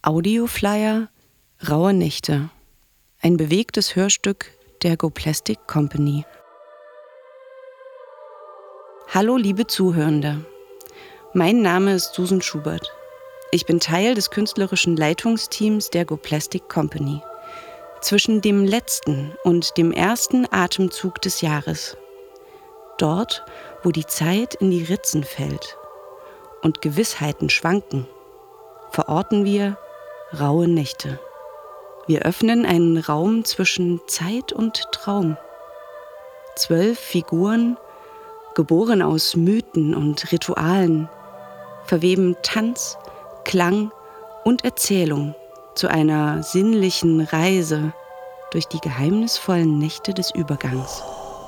Audioflyer Raue Nächte. Ein bewegtes Hörstück der Go Plastic Company. Hallo liebe Zuhörende. Mein Name ist Susan Schubert. Ich bin Teil des künstlerischen Leitungsteams der Go Plastic Company. Zwischen dem letzten und dem ersten Atemzug des Jahres. Dort, wo die Zeit in die Ritzen fällt und Gewissheiten schwanken, verorten wir raue Nächte. Wir öffnen einen Raum zwischen Zeit und Traum. 12 Figuren, geboren aus Mythen und Ritualen, verweben Tanz, Klang und Erzählung zu einer sinnlichen Reise durch die geheimnisvollen Nächte des Übergangs.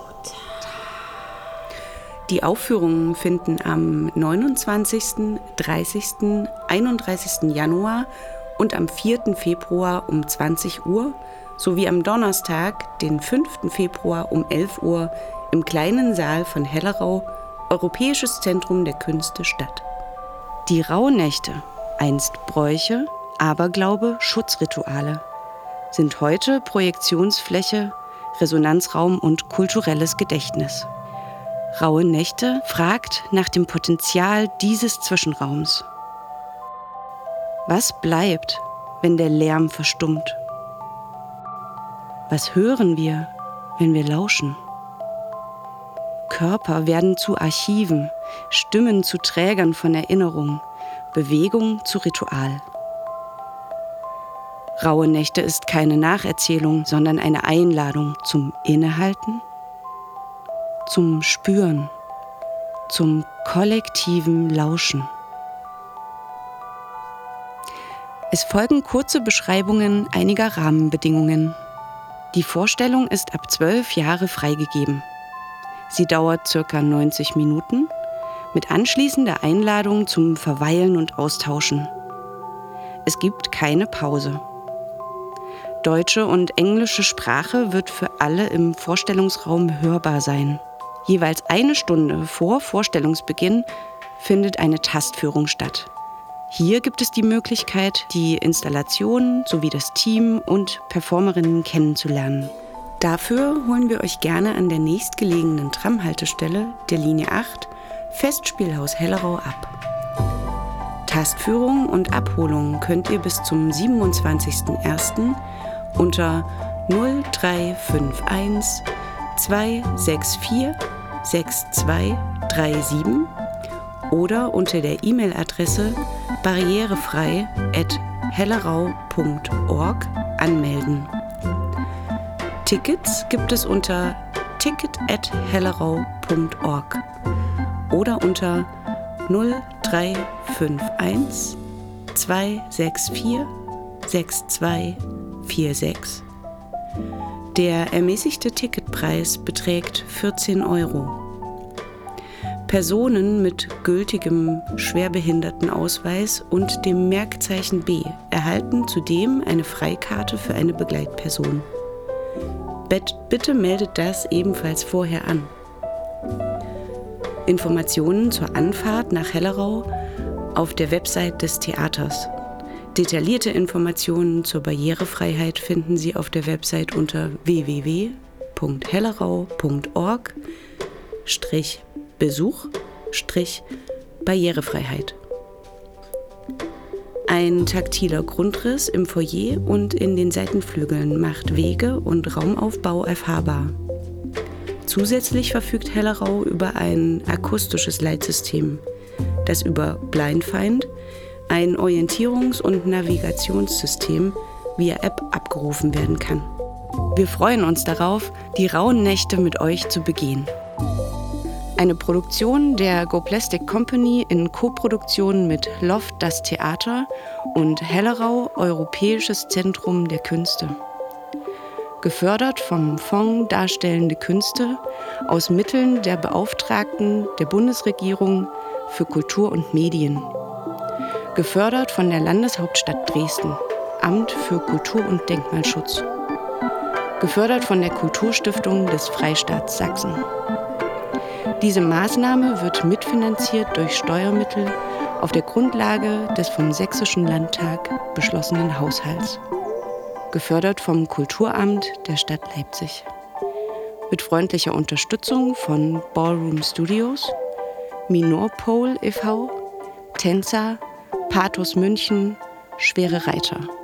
Die Aufführungen finden am 29., 30., 31. Januar und am 4. Februar um 20 Uhr sowie am Donnerstag, den 5. Februar um 11 Uhr im kleinen Saal von Hellerau, Europäisches Zentrum der Künste, statt. Die Rauhnächte, einst Bräuche, Aberglaube, Schutzrituale, sind heute Projektionsfläche, Resonanzraum und kulturelles Gedächtnis. Raue Nächte fragt nach dem Potenzial dieses Zwischenraums. Was bleibt, wenn der Lärm verstummt? Was hören wir, wenn wir lauschen? Körper werden zu Archiven, Stimmen zu Trägern von Erinnerung, Bewegung zu Ritual. Raue Nächte ist keine Nacherzählung, sondern eine Einladung zum Innehalten, zum Spüren, zum kollektiven Lauschen. Es folgen kurze Beschreibungen einiger Rahmenbedingungen. Die Vorstellung ist ab 12 Jahre freigegeben. Sie dauert ca. 90 Minuten mit anschließender Einladung zum Verweilen und Austauschen. Es gibt keine Pause. Deutsche und englische Sprache wird für alle im Vorstellungsraum hörbar sein. Jeweils eine Stunde vor Vorstellungsbeginn findet eine Tastführung statt. Hier gibt es die Möglichkeit, die Installation sowie das Team und Performerinnen kennenzulernen. Dafür holen wir euch gerne an der nächstgelegenen Tramhaltestelle der Linie 8 Festspielhaus Hellerau ab. Tastführung und Abholung könnt ihr bis zum 27.01. unter 0351 264 6237 oder unter der E-Mail-Adresse barrierefrei@hellerau.org anmelden. Tickets gibt es unter ticket@hellerau.org oder unter 0351 264 6246. Der ermäßigte Ticketpreis beträgt 14 €. Personen mit gültigem Schwerbehindertenausweis und dem Merkzeichen B erhalten zudem eine Freikarte für eine Begleitperson. Bitte meldet das ebenfalls vorher an. Informationen zur Anfahrt nach Hellerau auf der Website des Theaters. Detaillierte Informationen zur Barrierefreiheit finden Sie auf der Website unter www.hellerau.org/Besuch/Barrierefreiheit. Ein taktiler Grundriss im Foyer und in den Seitenflügeln macht Wege und Raumaufbau erfahrbar. Zusätzlich verfügt Hellerau über ein akustisches Leitsystem, das über Blindfind, ein Orientierungs- und Navigationssystem, via App abgerufen werden kann. Wir freuen uns darauf, die rauen Nächte mit euch zu begehen. Eine Produktion der Go Plastic Company in Koproduktion mit Loft das Theater und Hellerau Europäisches Zentrum der Künste. Gefördert vom Fonds Darstellende Künste aus Mitteln der Beauftragten der Bundesregierung für Kultur und Medien. Gefördert von der Landeshauptstadt Dresden, Amt für Kultur- und Denkmalschutz. Gefördert von der Kulturstiftung des Freistaats Sachsen. Diese Maßnahme wird mitfinanziert durch Steuermittel auf der Grundlage des vom Sächsischen Landtag beschlossenen Haushalts. Gefördert vom Kulturamt der Stadt Leipzig. Mit freundlicher Unterstützung von Ballroom Studios, Minorpole e.V., Tänzer, Pathos München, Schwere Reiter.